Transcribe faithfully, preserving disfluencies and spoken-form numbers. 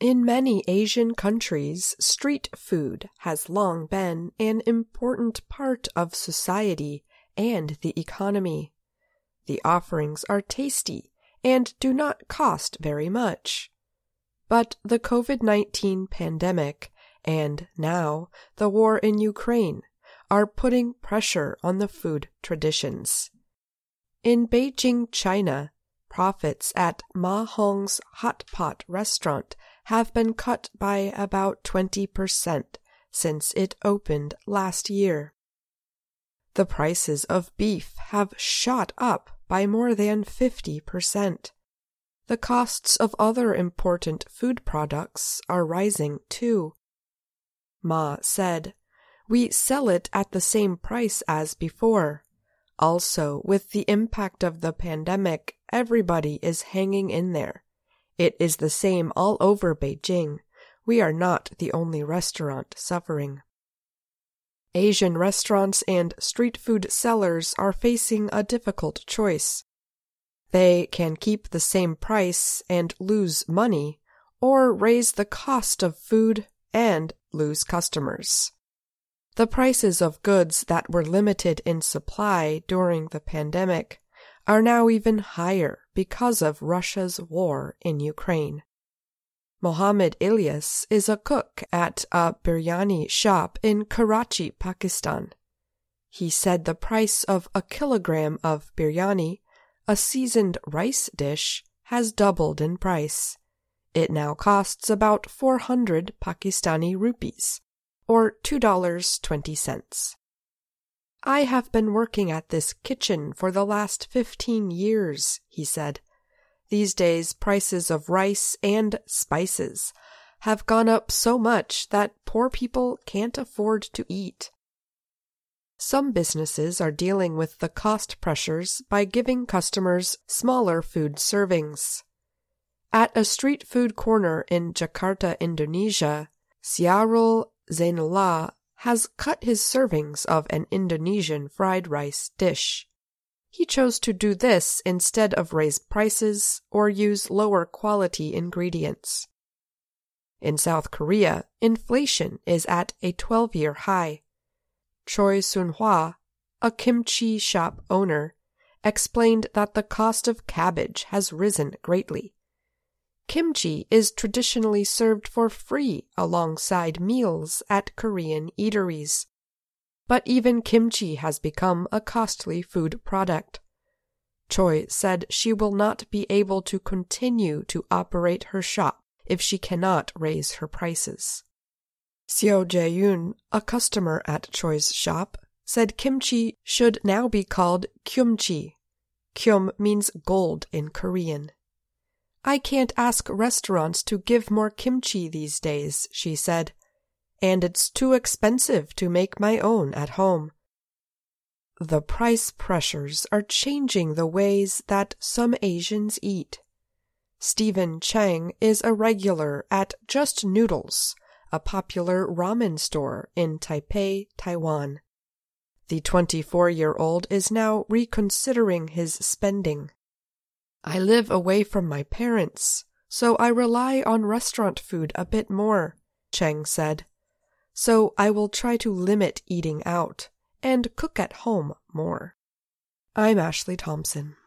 In many Asian countries, street food has long been an important part of society and the economy. The offerings are tasty and do not cost very much. But the COVID nineteen pandemic and now the war in Ukraine are putting pressure on the food traditions. In Beijing, China, profits at Ma Hong's Hot Pot restaurant have been cut by about twenty percent since it opened last year. The prices of beef have shot up by more than fifty percent. The costs of other important food products are rising too. Ma said, "We sell it at the same price as before. Also, with the impact of the pandemic, everybody is hanging in there. It is the same all over Beijing. We are not the only restaurant suffering." Asian restaurants and street food sellers are facing a difficult choice. They can keep the same price and lose money, or raise the cost of food and lose customers. The prices of goods that were limited in supply during the pandemic are now even higher because of Russia's war in Ukraine. Mohammed Ilyas is a cook at a biryani shop in Karachi, Pakistan. He said the price of a kilogram of biryani, a seasoned rice dish, has doubled in price. It now costs about four hundred Pakistani rupees, or two dollars and twenty cents. "I have been working at this kitchen for the last fifteen years, he said. These days, prices of rice and spices have gone up so much that poor people can't afford to eat. Some businesses are dealing with the cost pressures by giving customers smaller food servings. At a street food corner in Jakarta, Indonesia, Syarul Zainullah has cut his servings of an Indonesian fried rice dish. He chose to do this instead of raise prices or use lower quality ingredients. In South Korea, inflation is at a twelve-year high. Choi Sun-hwa, a kimchi shop owner, explained that the cost of cabbage has risen greatly. Kimchi is traditionally served for free alongside meals at Korean eateries. But even kimchi has become a costly food product. Choi said she will not be able to continue to operate her shop if she cannot raise her prices. Seo Jae-yoon, a customer at Choi's shop, said kimchi should now be called kyumchi. Kyum means gold in Korean. "I can't ask restaurants to give more kimchi these days," she said, "and it's too expensive to make my own at home." The price pressures are changing the ways that some Asians eat. Stephen Chang is a regular at Just Noodles, a popular ramen store in Taipei, Taiwan. The twenty-four-year-old is now reconsidering his spending. "I live away from my parents, so I rely on restaurant food a bit more," Chang said. "So I will try to limit eating out and cook at home more." I'm Ashley Thompson.